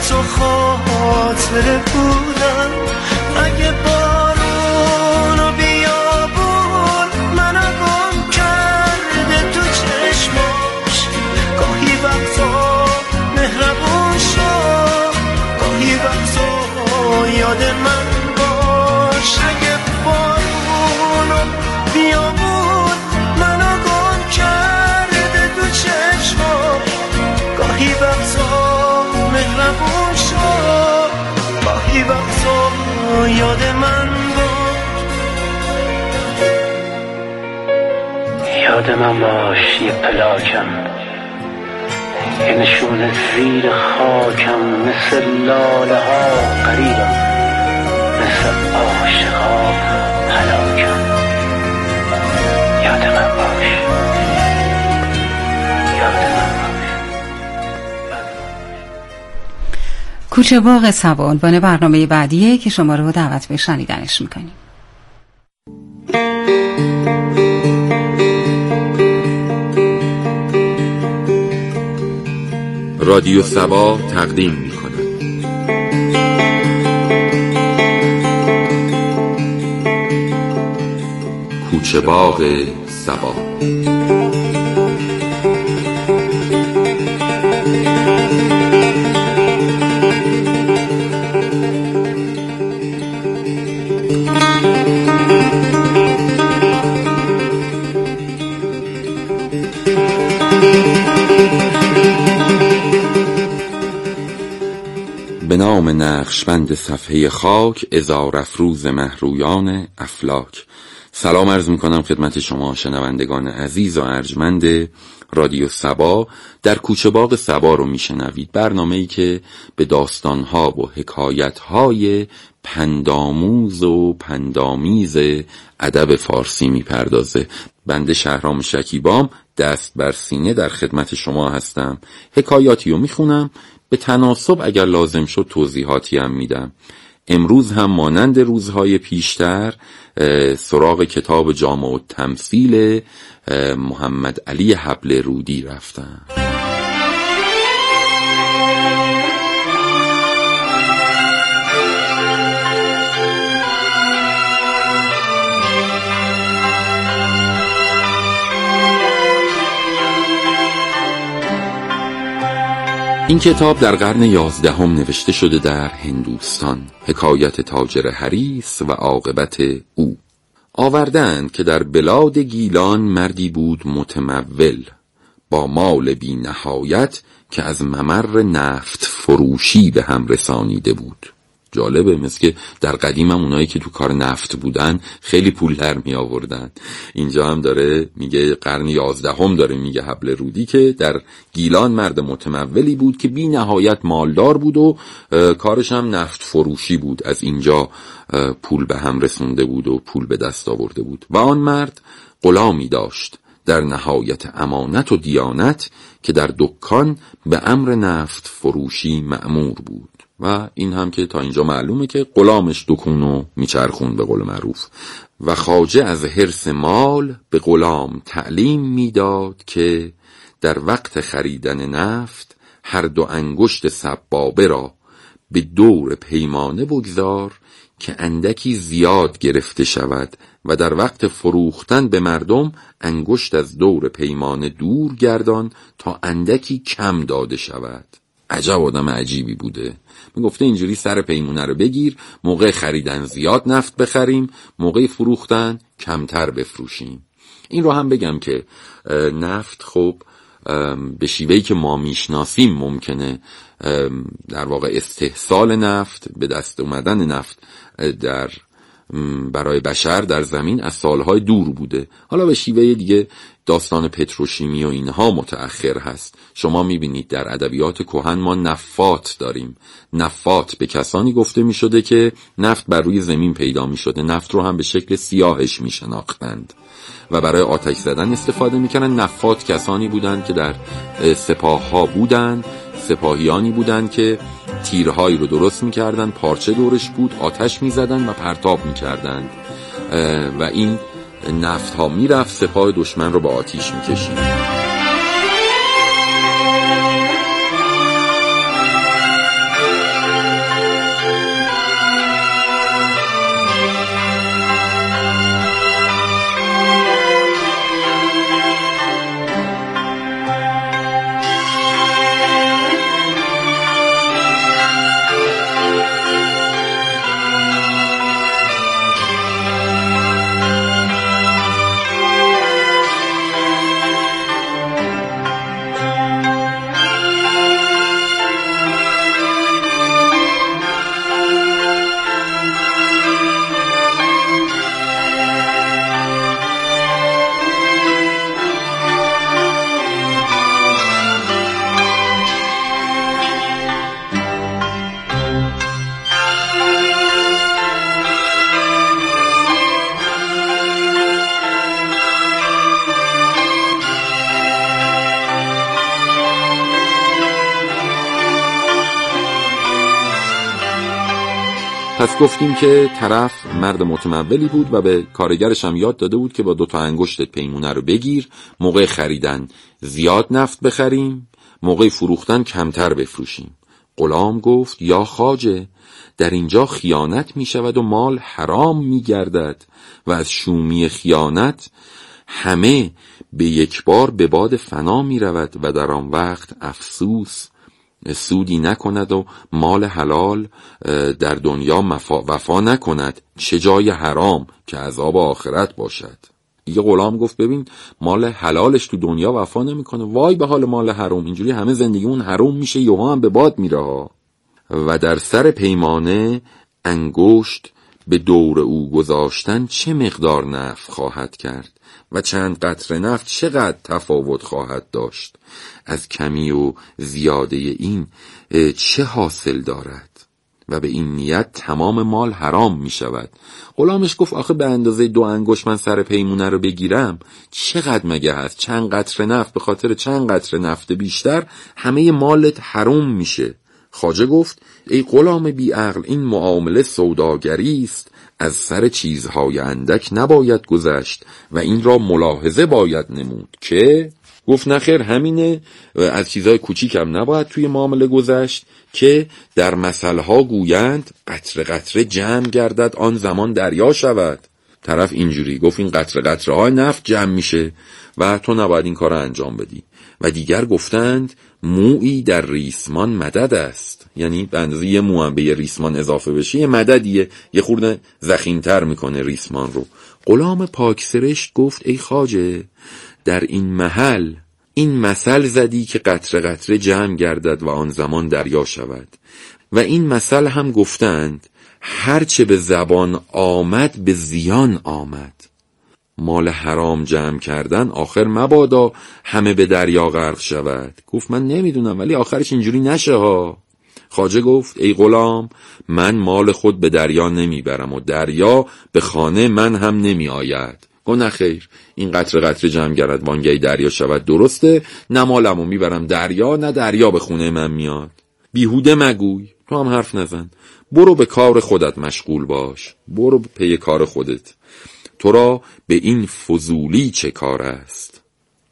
تو خاطره بودم. اگه بارون و بیابون منو گم کرده تو چشماش، گاهی وقتا مهربون شو، گاهی وقتا یاد من باش. اگه بارون و بیابون منو گم کرده تو چشماش، گاهی وقتا مهربون شو، گاهی وقتا یاد من باش. یاد من باش یه پلاکم، یه نشون زیر خاکم، مثل لاله ها قریبم، مثل عاشقا هلاکم. یاد من باش، یاد من باش. کوچه باغ صبا عنوان برنامه بعدیه که شما رو دعوت به شنیدنش میکنیم. رادیو صبا تقدیم می‌کند کوچه باغ صبا. به نام نقشبند صفحه خاک، عذار افروز مهرویان افلاک. سلام عرض میکنم خدمت شما شنوندگان عزیز و ارجمند رادیو صبا. در کوچه باغ صبا رو میشنوید، برنامه‌ای که به داستانها و حکایتهای پندآموز و پندآمیز ادب فارسی میپردازه. بنده شهرام شکیبام دست بر سینه در خدمت شما هستم. حکایاتی رو میخونم، به تناسب اگر لازم شد توضیحاتی هم میدم. امروز هم مانند روزهای پیشتر سراغ کتاب جامع التمثیل محمد علی حبل رودی رفتم. این کتاب در قرن 11 نوشته شده در هندوستان. حکایت تاجر حریص و عاقبت او. آوردند که در بلاد گیلان مردی بود متمول با مال بی نهایت که از ممر نفت فروشی به هم رسانیده بود. جالبه، مثل که در قدیم هم اونایی که تو کار نفت بودن خیلی پول در می آوردن. اینجا هم داره میگه قرن 11 داره میگه حبل رودی که در گیلان مرد متمولی بود که بی نهایت مالدار بود و کارش هم نفت فروشی بود. از اینجا پول به هم رسونده بود و پول به دست آورده بود. و آن مرد غلامی داشت در نهایت امانت و دیانت که در دکان به امر نفت فروشی مأمور بود. و این هم که تا اینجا معلومه که غلامش دکونو میچرخون به قول معروف. و خواجه از حرص مال به غلام تعلیم میداد که در وقت خریدن نفت هر دو انگشت سبابه را به دور پیمانه بگذار که اندکی زیاد گرفته شود و در وقت فروختن به مردم انگشت از دور پیمانه دور گردان تا اندکی کم داده شود. عجب آدم عجیبی بوده. میگفته اینجوری سر پیمونه رو بگیر، موقع خریدن زیاد نفت بخریم، موقع فروختن کمتر بفروشیم. این رو هم بگم که نفت خب به شیوهی که ما میشناسیم ممکنه در واقع استحصال نفت، به دست اومدن نفت در برای بشر در زمین از سالهای دور بوده. حالا به شیوه دیگه داستان پتروشیمی و اینها متأخر هست. شما میبینید در ادبیات کهن ما نفات داریم. نفات به کسانی گفته میشده که نفت بر روی زمین پیدا میشده. نفت رو هم به شکل سیاهش میشناختند و برای آتش زدن استفاده میکنن. نفات کسانی بودند که در سپاه ها بودند، سپاهیانی بودند که تیرهایی رو درست میکردن، پارچه دورش بود، آتش میزدن و پرتاب میکردن و این نفت ها میرفت سپاه دشمن رو به آتیش میکشید. پس گفتیم که طرف مرد متمولی بود و به کارگرش هم یاد داده بود که با 2 انگشتت پیمونه رو بگیر، موقع خریدن زیاد نفت بخریم، موقع فروختن کمتر بفروشیم. غلام گفت یا خواجه، در اینجا خیانت می شود و مال حرام می گردد و از شومی خیانت همه به یک بار به باد فنا می رود و در آن وقت افسوس سودی نکند و مال حلال در دنیا وفا نکند، چه جای حرام که عذاب آخرت باشد. دیگه غلام گفت ببین مال حلالش تو دنیا وفا نمیکنه، وای به حال مال حرام، اینجوری همه زندگیمون حرام میشه، یوها هم به باد میره ها. و در سر پیمانه انگشت به دور او گذاشتن چه مقدار نفع خواهد کرد و چند قطره نفت چقدر تفاوت خواهد داشت، از کمی و زیاده این چه حاصل دارد و به این نیت تمام مال حرام می شود. غلامش گفت آخه به اندازه 2 انگشت من سر پیمونه رو بگیرم چقدر مگه هست؟ چند قطره نفت، به خاطر چند قطره نفت بیشتر همه مالت حرام میشه. خواجه گفت ای غلام بی عقل، این معامله سوداگری است، از سر چیزهای اندک نباید گذشت و این را ملاحظه باید نمود. که گفت نخیر همینه، از چیزهای کوچیک هم نباید توی معامله گذشت که در مثلها گویند قطره قطره جمع گردد آن زمان دریا شود. طرف اینجوری گفت این قطره قطره های نفت جمع میشه و تو نباید این کار انجام بدی. و دیگر گفتند مویی در ریسمان مدد است، یعنی به اندازه یه مو هم به یه ریسمان اضافه بشه یه مددیه، یه خورده ضخیم‌تر میکنه ریسمان رو. غلام پاکسرشت گفت ای خواجه، در این محل این مثل زدی که قطره قطره جمع گردد و آن زمان دریا شود، و این مثل هم گفتند هرچه به زبان آمد به زیان آمد. مال حرام جمع کردن آخر مبادا همه به دریا غرق شود. گفت من نمیدونم ولی آخرش اینجوری نشه ها. خواجه گفت ای غلام، من مال خود به دریا نمیبرم و دریا به خانه من هم نمی آید. گفت نه خیر، این قطره قطره جمع گردد وانگهی دریا شود درسته، نه مالمو میبرم دریا نه دریا به خونه من میاد. بیهوده مگوی، تو هم حرف نزن، برو به کار خودت مشغول باش، برو پی کار خودت، تو را به این فضولی چه کار است؟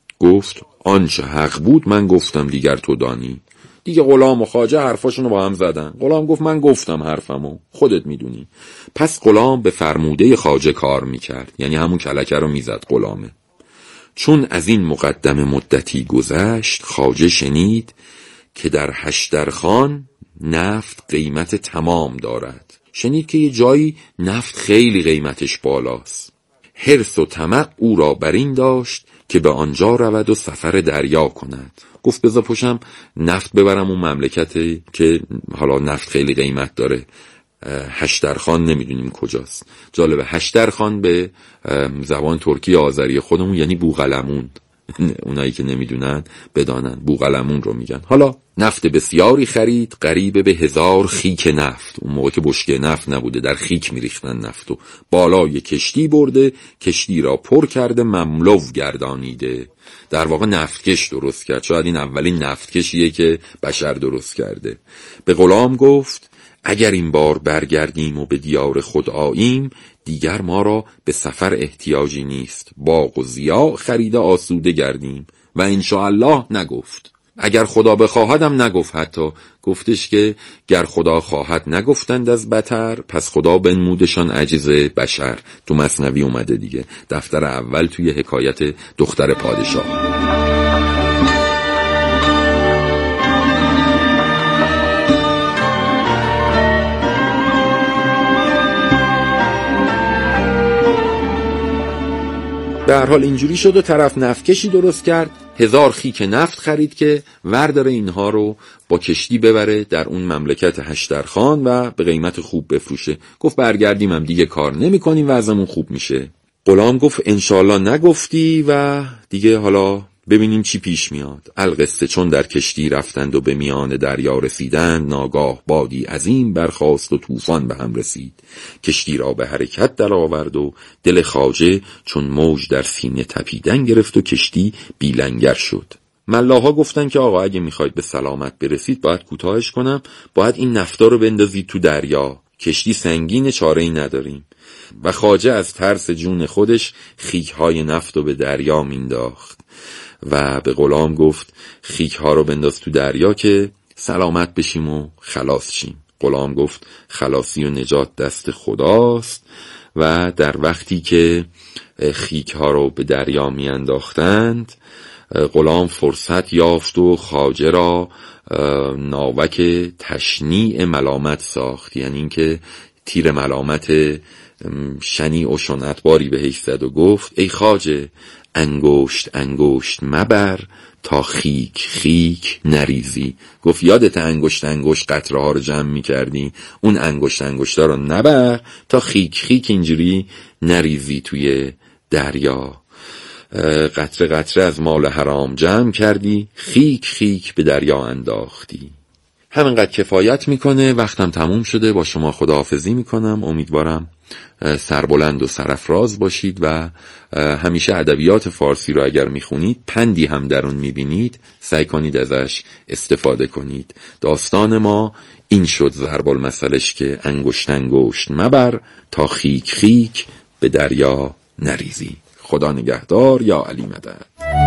گفت آنچه حق بود من گفتم، دیگر تو دانی. دیگه غلام و خواجه حرفاشونو با هم زدن. غلام گفت من گفتم حرفمو، خودت میدونی. پس غلام به فرموده خواجه کار میکرد، یعنی همون کلکه رو میزد غلامه. چون از این مقدم مدتی گذشت، خواجه شنید که در هشترخان نفت قیمت تمام دارد. شنید که یه جایی نفت خیلی قیمتش بالاست. حرص و طمع او را بر این داشت که به آنجا رود و سفر دریا کند. گفت بذار پشم نفت ببرم اون مملکتی که حالا نفت خیلی قیمت داره. هشترخان نمیدونیم کجاست. جالبه، هشترخان به زبان ترکی آذری خودمون یعنی بوقلمون. اونایی که نمیدونن بدانن، بوقلمون رو میگن. حالا نفت بسیاری خرید، قریب به 1000 خیک نفت. اون موقع که بشکه نفت نبوده، در خیک میریختن نفتو. بالای کشتی برده، کشتی را پر کرده، مملو گردانیده. در واقع نفتکش درست کرد. شاید این اولین نفتکشیه که بشر درست کرده. به غلام گفت اگر این بار برگردیم و به دیار خود آییم، دیگر ما را به سفر احتیاجی نیست. باغ و ضیاع خریده آسوده گردیم. و انشاءالله نگفت. اگر خدا بخواهدم نگفت. حتی گفتش که گر خدا خواهد نگفتند از بتر، پس خدا بنمودشان عجز بشر. تو مثنوی اومده دیگه، دفتر اول توی حکایت دختر پادشاه. به هر حال اینجوری شد و طرف نفتکشی درست کرد، 1000 خیک نفت خرید که ورداره اینها رو با کشتی ببره در اون مملکت هشترخان و به قیمت خوب بفروشه. گفت برگردیم هم دیگه کار نمی کنیم و ازمون خوب میشه. غلام گفت انشالله نگفتی و دیگه حالا ببینیم چی پیش میاد. القصه چون در کشتی رفتند و به میان دریا رسیدند، ناگاه بادی عظیم برخاست و طوفان به هم رسید. کشتی را به حرکت در آورد و دل خواجه چون موج در سینه تپیدن گرفت و کشتی بیلنگر شد. ملاها گفتن که آقا اگه میخواید به سلامت برسید باید کوتاهش کنم، باید این نفتا رو بندازید تو دریا. کشتی سنگین، چاره‌ای نداریم. و خواجه از ترس جون خودش خیک‌های نفت رو به دریا مینداخت و به غلام گفت خیک‌ها رو بنداز تو دریا که سلامت بشیم و خلاص شیم. غلام گفت خلاصی و نجات دست خداست و در وقتی که خیک‌ها رو به دریا میانداختند غلام فرصت یافت و خواجه را ناوک تشنیع ملامت ساخت، یعنی اینکه تیر ملامت شنیع و شنعتباری بهش زد و گفت ای خواجه انگشت انگشت مبر تا خیک خیک نریزی. گفت یادت انگشت انگشت قطره ها رو جمع می کردی، اون انگشت انگشت ها رو نبر تا خیک خیک اینجوری نریزی توی دریا. قطره قطره از مال حرام جمع کردی، خیک خیک به دریا انداختی. همینقدر کفایت میکنه. وقتم تموم شده، با شما خداحافظی میکنم. امیدوارم سربلند و سرافراز باشید و همیشه ادبیات فارسی رو اگر میخونید پندی هم در اون میبینید سعی کنید ازش استفاده کنید. داستان ما این شد ضرب المثلش که انگشت انگشت مبر تا خیک خیک به دریا نریزی. خدا نگهدار. یا علی مدد.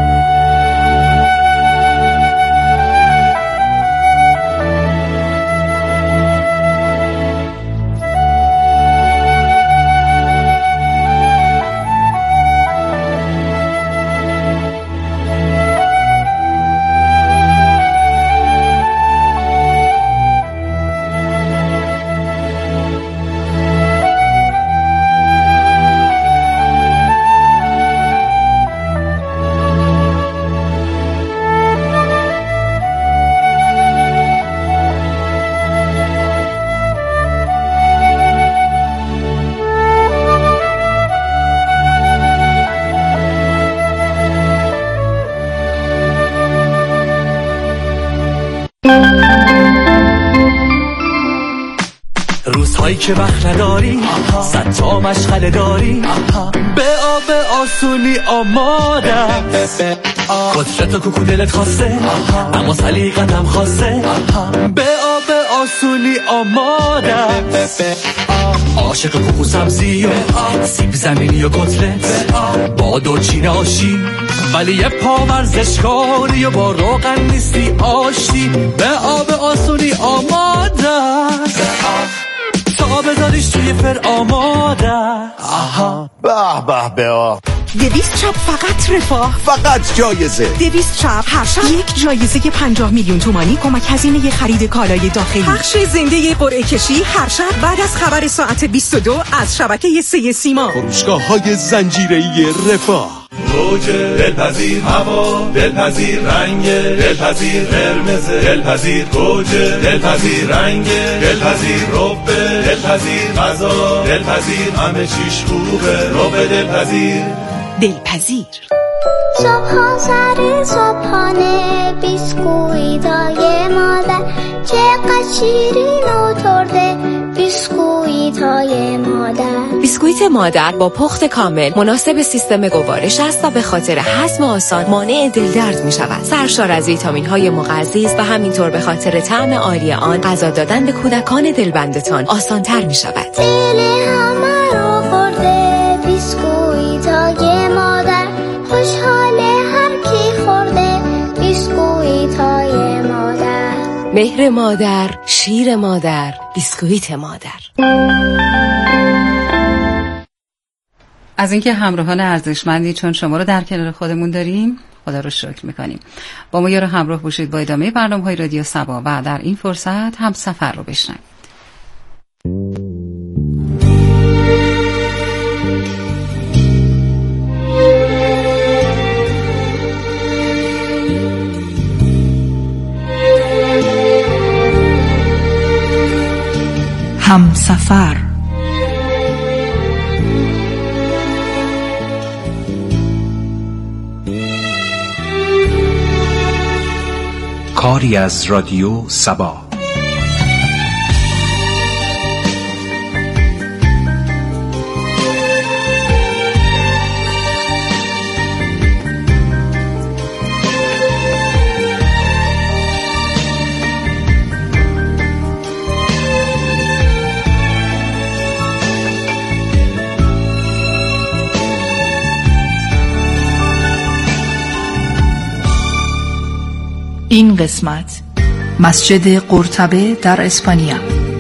روزهایی که وقت نداری صد تا مشغله داری به آب آسونی آمادم قدرت و کوکو دلت خواسته اما سلیقتم خواسته به آب آسونی آمادم عاشق کوکو سبزی و سیب زمینی و کتلت با دورچین آشی ولی یه پا ورزشکاری و با روغن نیستی آشتی به آب آسونی آمادم تا بذاریش توی فر آماده. آها به به به آه 200 چاپ فقط رفاه، فقط جایزه. 200 چاپ هر شب یک جایزه 50 میلیون تومانی کمک هزینه خرید کالای داخلی. پخش زنده قرعه کشی هر شب بعد از خبر ساعت 22 از شبکه 3 سیما. فروشگاه‌های زنجیره‌ای رفاه. موج دلپذیر، هوا دلپذیر، رنگ دلپذیر، قرمز دلپذیر، گوجه دلپذیر، رنگ دلپذیر، رب دلپذیر، غذا دلپذیر، همه چیش خوبه، رب دلپذیر. دلپذیر صبح سر صبحانه بیسکویتای مادر چقدر شیرین و ترده بیسکویتای مادر. بیسکویت مادر با پخت کامل مناسب سیستم گوارش است و به خاطر هضم آسان مانع دلدرد می شود. سرشار از ویتامین های مغذی است و همینطور به خاطر طعم عالی آن غذا دادن به کودکان دلبندتان آسان تر می شود. دل همه رو خورده بیسکویتای مادر، خوشحاله هر کی خورده بیسکویتای مادر. مهر مادر، شیر مادر، بیسکویت مادر. از اینکه همراهان ارزشمندی چون شما رو در کنار خودمون داریم خدا رو شکر میکنیم. با ما یارو همراه باشید با ادامه برنامه‌های رادیو صبا و در این فرصت هم سفر رو بشنوید. همسفر. کاری از رادیو صبا. این قسمت مسجد قرطبه در اسپانیا.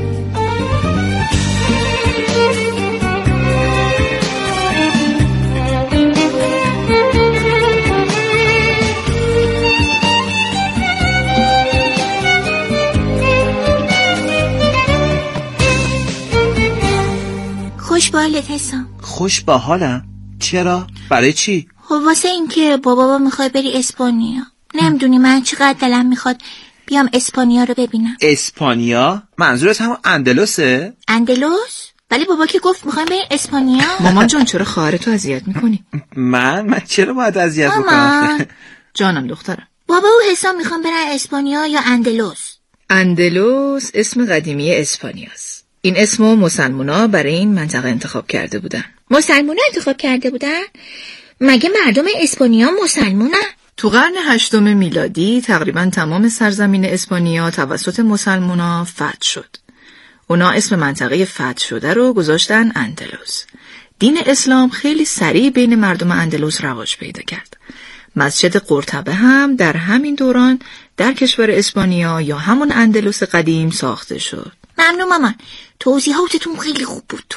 خوش به حالت حسام. خوش به حالم؟ چرا؟ برای چی؟ خب واسه این که بابا میخوای بری اسپانیا. نمیدونی من چقدر دلم میخواد بیام اسپانیا رو ببینم. اسپانیا؟ منظورت همون اندلسه؟ اندلس؟ ولی بابا که گفت میخوایم بریم اسپانیا. مامان جان چرا خواهرتو اذیت میکنی؟ من چرا باید اذیت بکنم؟ جانم دخترم. بابا و حسام میخوام برن اسپانیا یا اندلس؟ اندلس اسم قدیمی اسپانیاست. این اسمو مسلمونا برای این منطقه انتخاب کرده بودن. مسلمونا انتخاب کرده بودن؟ مگه مردم اسپانیا مسلمونن؟ تو قرن 8 میلادی تقریبا تمام سرزمین اسپانیا توسط مسلمونا فتح شد. اونا اسم منطقه فتح شده رو گذاشتن اندلس. دین اسلام خیلی سریع بین مردم اندلس رواج پیدا کرد. مسجد قرطبه هم در همین دوران در کشور اسپانیا یا همون اندلس قدیم ساخته شد. ممنون مامان، توضیحاتتون خیلی خوب بود.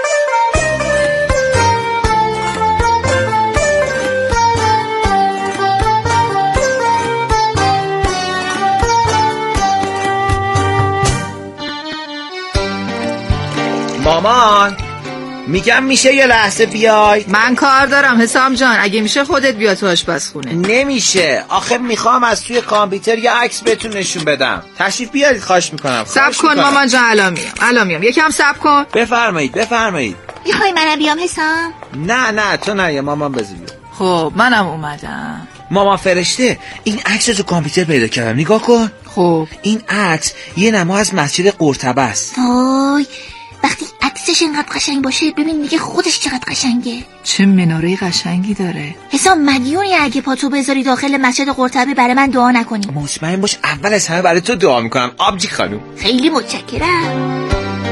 مامان میگم میشه یه لحظه بیای؟ من کار دارم حسام جان، اگه میشه خودت بیا تو آشپزخونه. نمیشه، آخه میخوام از توی کامپیوتر یه عکس بهتون نشون بدم. تشریف بیارید، خواهش میکنم. صبر کن مامان جان، الان میام. یکم صبر کن. بفرمایید. میخوای منم بیام حسام؟ نه تو نه، یا مامان بذار. خب منم اومدم. مامان فرشته، این عکس تو کامپیوتر پیدا کردم، نگاه کن. خب این عکس یه نما از مسجد قرطبه است. وای، وقتی عکسش اینقدر قشنگ باشه ببین دیگه خودش چقدر قشنگه. چه مناره قشنگی داره. حسام مدیونی اگه پاتو بذاری داخل مسجد قرطبه برای من دعا نکنی. مطمئن باش اول از همه برای تو دعا میکنم آبجی خانم. خیلی متشکرم.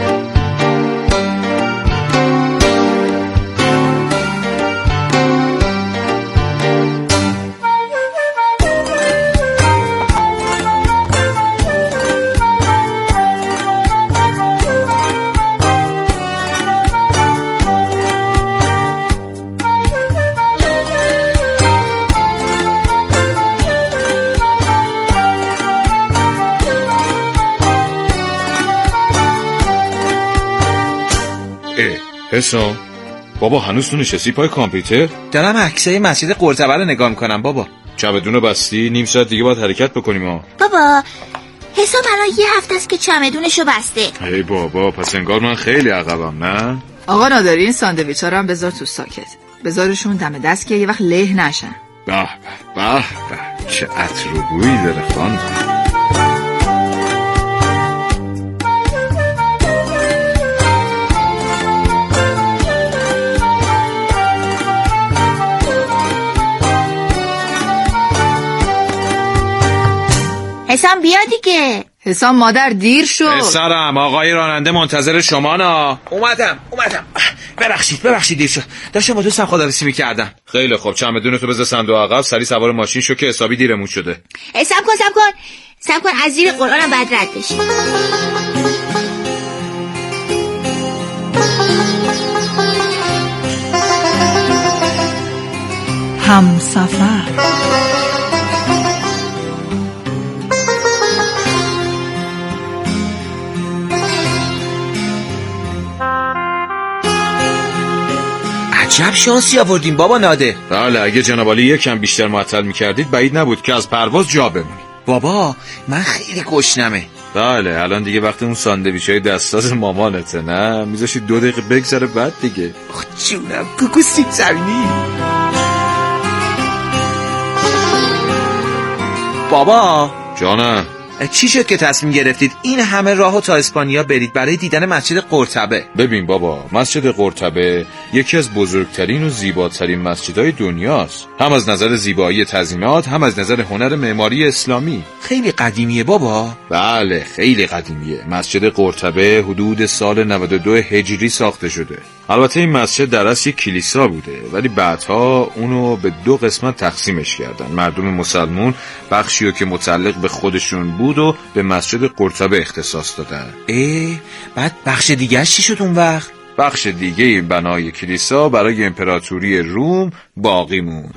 حسام بابا هنوز تو نشستی پای کامپیوتر؟ دارم عکسای مسجد قرطبه رو نگاه میکنم بابا. چمدونو بستی؟ نیم ساعت دیگه باید حرکت بکنیم ها. بابا حسام الان یه هفته است که چمدونشو بسته. ای بابا پس انگار من خیلی عقبم نه؟ آقا نادری این ساندویچا رو هم بذار تو ساکت. بذارشون دم دست که یه وقت له نشن. به چه عطر و بویی داره خانم. حسام بیا دیگه. حسام مادر دیر شد. پسرم آقای راننده منتظر شما نا. اومدم. ببخشید دیر شد. داشتم با دوستم خداحافظی میکردم. خیلی خوب، چمدونتو بذار صندوق عقب، سری سوار ماشین شو که حسابی دیرمون شده. سب کن از زیر قرآنم بعد رد بشی. همسفر. عجب شانسی آوردیم بابا ناده. بله اگه جناب عالی یکم بیشتر معطل میکردید بعید نبود که از پرواز جا بمونی. بابا من خیلی گشنمه. بله الان دیگه وقت اون ساندویچای دستساز مامانته نه؟ میذاشی 2 دقیقه بگذره بعد دیگه. جونم کوکو سیب زمینی. بابا جانم چی شد که تصمیم گرفتید این همه راهو تا اسپانیا برید برای دیدن مسجد قرطبه؟ ببین بابا، مسجد قرطبه یکی از بزرگترین و زیباترین مسجدهای دنیاست، هم از نظر زیبایی تزیینات هم از نظر هنر معماری اسلامی. خیلی قدیمیه بابا؟ بله خیلی قدیمیه. مسجد قرطبه حدود سال 92 هجری ساخته شده. البته این مسجد در اصل یک کلیسا بوده، ولی بعدها اونو به 2 قسمت تقسیمش کردن. مردم مسلمون بخشیو که متعلق به خودشون بود و به مسجد قرطبه اختصاص دادن. بعد بخش دیگه‌اش چی شد اون وقت؟ بخش دیگه بنای کلیسا برای امپراتوری روم باقی موند.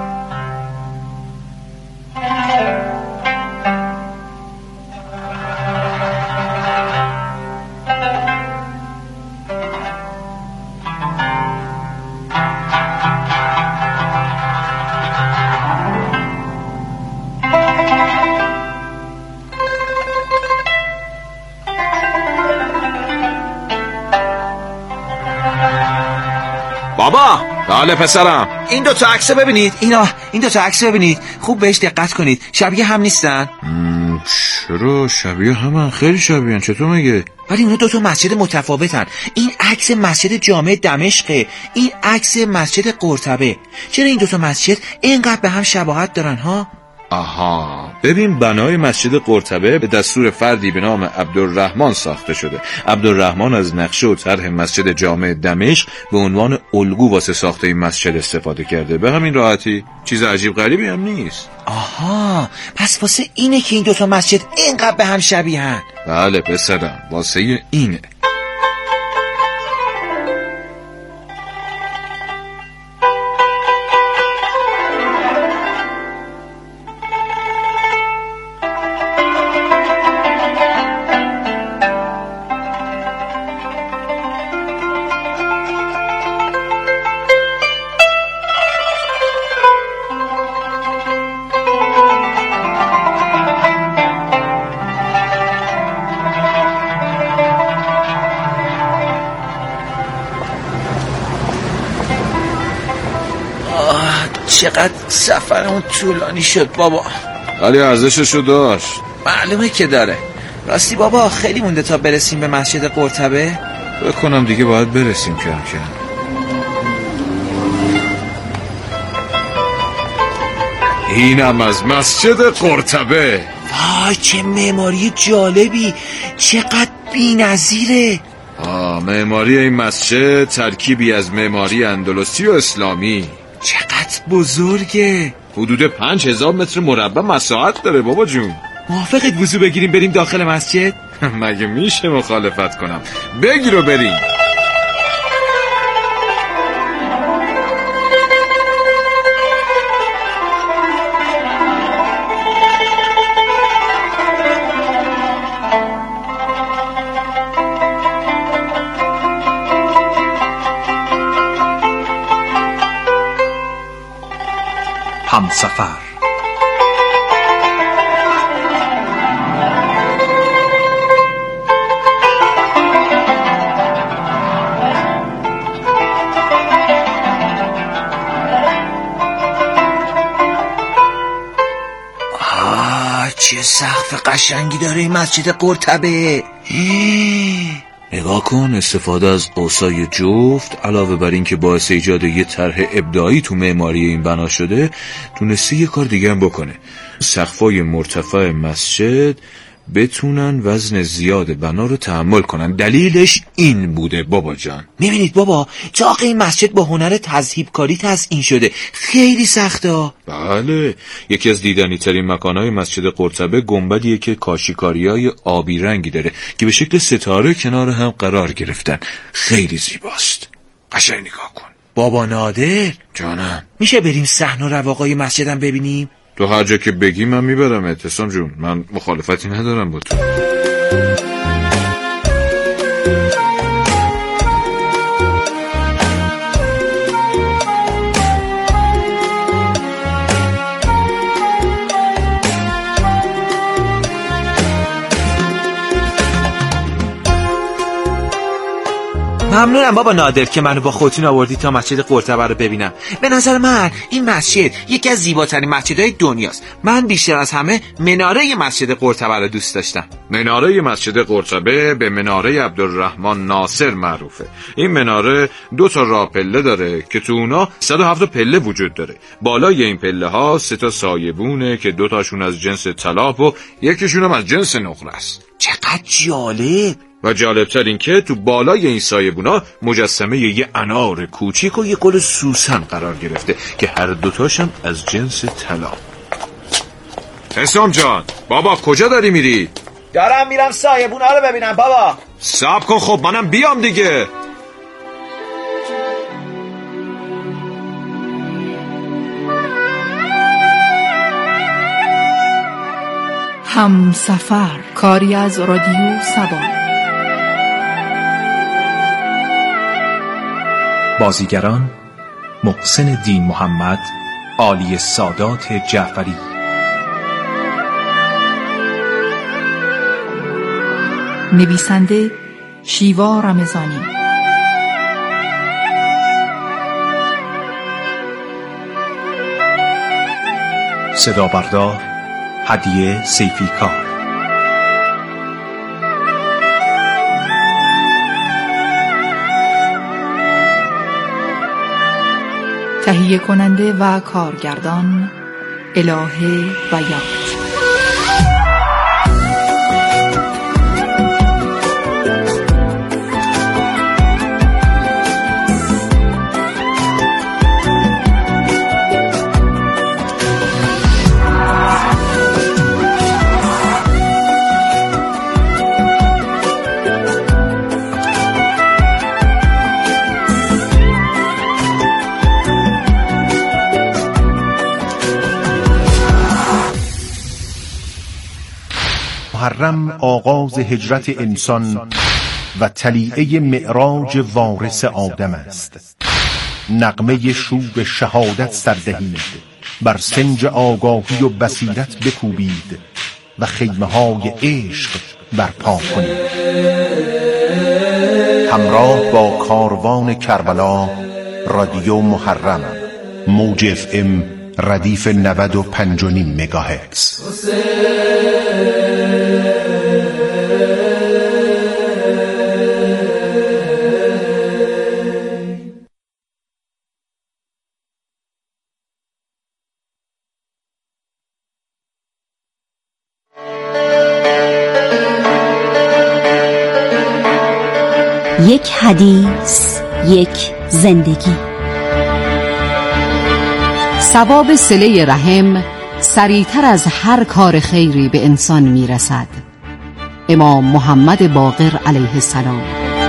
بابا، بله پسرم. این 2 تا عکس ببینید. این 2 تا عکس ببینید. خوب بهش دقت کنید. شبیه هم نیستن؟ چرا شبیه همن؟ خیلی شبیهن. چطور مگه؟ ولی اینا 2 تا مسجد متفاوتن. این عکس مسجد جامع دمشقه، این عکس مسجد قرطبه. چرا این 2 تا مسجد اینقدر به هم شباهت دارن ها؟ آها، ببین بنای مسجد قرطبه به دستور فردی به نام عبدالرحمن ساخته شده. عبدالرحمن از نقشه و طرح مسجد جامع دمشق به عنوان الگو واسه ساخته این مسجد استفاده کرده. به همین راحتی، چیز عجیب غریبی هم نیست. آها، پس واسه اینه که این 2 تا مسجد اینقدر به هم شبیهن. بله پسرم، واسه اینه. چقدر سفرمون طولانی شد بابا. ولی ارزششو داشت. معلومه که داره. راستی بابا خیلی مونده تا برسیم به مسجد قرطبه؟ بکنم دیگه باید برسیم کم کم. اینم از مسجد قرطبه. وای چه معماری جالبی، چقدر بی‌نظیره. معماری این مسجد ترکیبی از معماری اندلسی و اسلامی. چقدر بزرگه. حدود 5000 متر مربع مساحت داره بابا جون. موافقت وضو بگیریم بریم داخل مسجد؟ مگه میشه مخالفت کنم؟ بگیر و بریم. همسفر. چه سقف قشنگی داره این مسجد قرطبه. نگاه کن، استفاده از قوسای جفت علاوه بر این که باعث ایجاد یه طرح ابداعی تو معماری این بنا شده، تونسته یه کار دیگه هم بکنه. سقفای مرتفع مسجد بتونن وزن زیاد بنا رو تحمل کنن. دلیلش این بوده بابا جان. میبینید بابا، طاق این مسجد با هنر تذهیب کاری تزیین شده. خیلی سخته. بله، یکی از دیدنی ترین مکانهای مسجد قرطبه گنبدیه که کاشیکاریای آبی رنگی داره که به شکل ستاره کنار هم قرار گرفتن. خیلی زیباست. قشنگ نگاه کن. بابا نادر جانم، میشه بریم صحن و رواقای مسجدم ببینیم؟ تو هر جا که بگی من میبرم اعتصام جون. من مخالفتی ندارم با تو. ممنونم بابا نادر که منو با خودتون آوردی تا مسجد قرطبه رو ببینم. به نظر من این مسجد یکی از زیباترین مسجدهای دنیاست. من بیشتر از همه مناره مسجد قرطبه رو دوست داشتم. مناره مسجد قرطبه به مناره عبدالرحمن ناصر معروفه. این مناره 2 تا راه پله داره که تو اونا 107 پله وجود داره. بالای این پله ها 3 تا سایبونه که 2 تاشون از جنس طلا و یکیشون هم از جنس نقره است. چقدر جالب. و جالبتر این که تو بالای این سایبونا مجسمه یه انار کوچیک و یه گل سوسن قرار گرفته که هر دوتاشم از جنس طلا. حسام جان، بابا کجا داری میری؟ دارم میرم سایبونا رو ببینم بابا. صبر کن خب منم بیام دیگه. همسفر، کاری از رادیو سبا. بازیگران: محسن دین محمد، عالی سادات جعفری. نویسنده: شیوا رمضانی. صدا بردار: هدیه سیفیکار. تهیه کننده و کارگردان: الهه بیات. محرم آغاز هجرت انسان و طلیعه معراج وارث آدم است. نغمه شور شهادت سردهید، بر سنج آگاهی و بصیرت بکوبید و خیمه های عشق برپا کنید. همراه با کاروان کربلا، رادیو محرم، موج اف ام ردیف 95.5 مگاهرتز. یک حدیث، یک زندگی. ثواب صله رحم سریعتر از هر کار خیری به انسان میرسد. امام محمد باقر علیه السلام.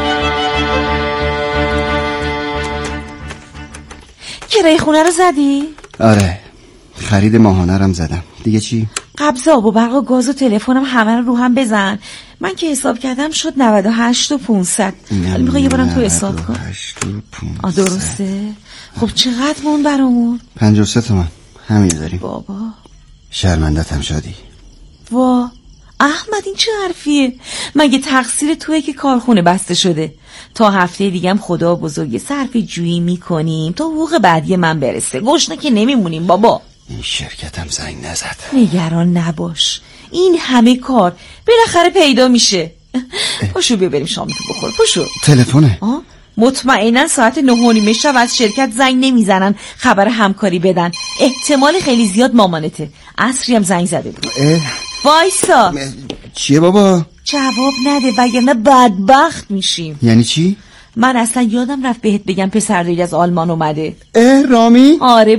کرایه خونه رو زدی؟ آره، خرید ماهانه رم زدم. دیگه چی؟ قبض آب و برق و گاز و تلفنم همه رو هم بزن. من که حساب کردم شد 98,500. ولی میخوای یه بارم تو حساب کن. 98,500 درسته؟ خب چقدر مون برامون؟ 53 تومن. همین داریم. بابا شرمندتم شدی. وا احمد این چه حرفیه؟ مگه تقصیر توئه که کارخونه بسته شده؟ تا هفته دیگم خدا بزرگ صرف جویی میکنیم تا حقوق بعدی من برسه. گشنه که نمیمونیم بابا. این شرکتم زنگ نزد. نگران نباش، این همه کار بالاخره پیدا میشه. پاشو بیا بریم شامتو بخور. پاشو. تلفنه. مطمئنا ساعت 9:30 شب از شرکت زنگ نمیزنن خبر همکاری بدن. احتمال خیلی زیاد مامانته. عصری هم زنگ زده بود. وایسا. چیه بابا؟ جواب نده وگرنه بدبخت میشیم. یعنی چی؟ من اصلا یادم رفت بهت بگم پسر دیگه از آلمان اومده. رامی؟ آره